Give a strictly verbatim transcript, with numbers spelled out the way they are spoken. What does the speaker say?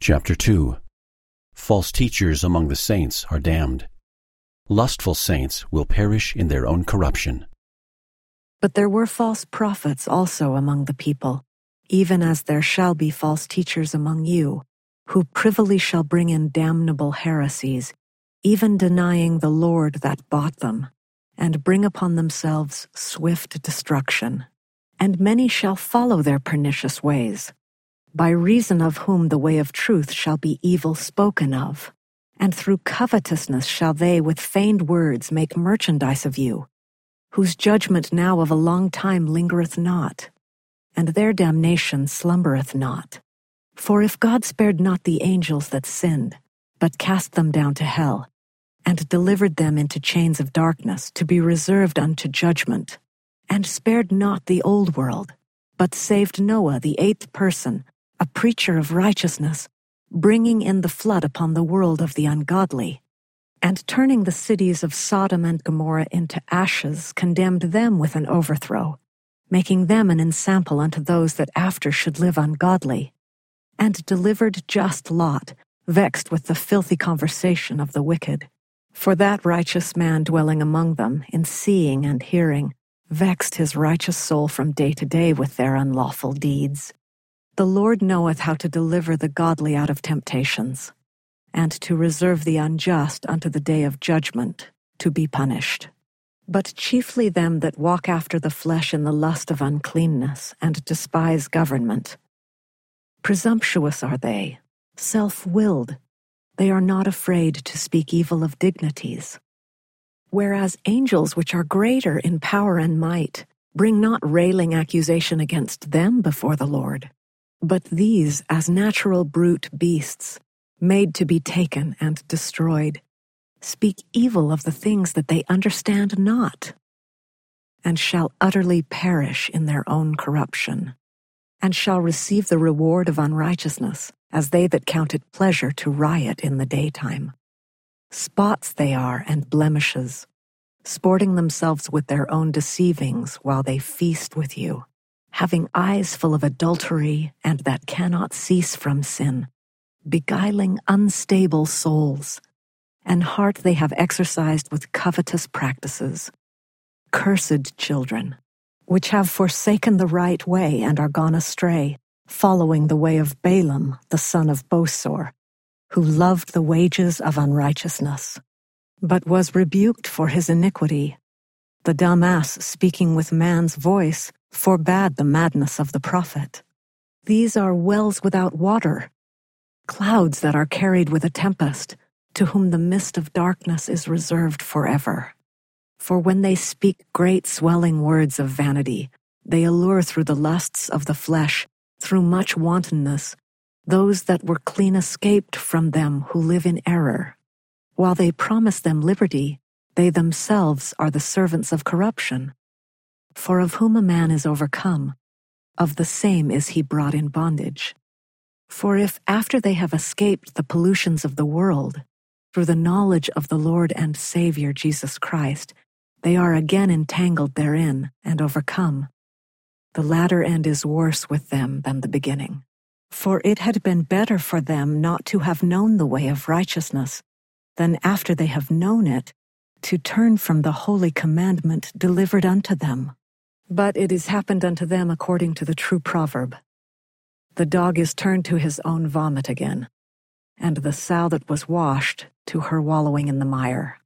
Chapter two. False teachers among the saints are damned. Lustful saints will perish in their own corruption. But there were false prophets also among the people, even as there shall be false teachers among you, who privily shall bring in damnable heresies, even denying the Lord that bought them, and bring upon themselves swift destruction. And many shall follow their pernicious ways, by reason of whom the way of truth shall be evil spoken of. And through covetousness shall they with feigned words make merchandise of you, whose judgment now of a long time lingereth not, and their damnation slumbereth not. For if God spared not the angels that sinned, but cast them down to hell, and delivered them into chains of darkness to be reserved unto judgment, and spared not the old world, but saved Noah the eighth person, a preacher of righteousness, bringing in the flood upon the world of the ungodly, and turning the cities of Sodom and Gomorrah into ashes, condemned them with an overthrow, making them an ensample unto those that after should live ungodly, and delivered just Lot, vexed with the filthy conversation of the wicked. For that righteous man dwelling among them, in seeing and hearing, vexed his righteous soul from day to day with their unlawful deeds. The Lord knoweth how to deliver the godly out of temptations, and to reserve the unjust unto the day of judgment, to be punished. But chiefly them that walk after the flesh in the lust of uncleanness, and despise government. Presumptuous are they, self-willed. They are not afraid to speak evil of dignities. Whereas angels which are greater in power and might bring not railing accusation against them before the Lord, but these as natural brute beasts, made to be taken and destroyed, speak evil of the things that they understand not, and shall utterly perish in their own corruption, and shall receive the reward of unrighteousness, as they that count it pleasure to riot in the daytime. Spots they are and blemishes, sporting themselves with their own deceivings while they feast with you, having eyes full of adultery and that cannot cease from sin, beguiling unstable souls, and heart they have exercised with covetous practices. Cursed children, which have forsaken the right way and are gone astray, following the way of Balaam the son of Bosor, who loved the wages of unrighteousness, but was rebuked for his iniquity. The dumb ass, speaking with man's voice, forbade the madness of the prophet. These are wells without water, clouds that are carried with a tempest, to whom the mist of darkness is reserved forever. For when they speak great swelling words of vanity, they allure through the lusts of the flesh, through much wantonness, those that were clean escaped from them who live in error. While they promise them liberty, they themselves are the servants of corruption. For of whom a man is overcome, of the same is he brought in bondage. For if after they have escaped the pollutions of the world, through the knowledge of the Lord and Savior Jesus Christ, they are again entangled therein and overcome, the latter end is worse with them than the beginning. For it had been better for them not to have known the way of righteousness, than after they have known it, to turn from the holy commandment delivered unto them. But it is happened unto them according to the true proverb, the dog is turned to his own vomit again, and the sow that was washed to her wallowing in the mire.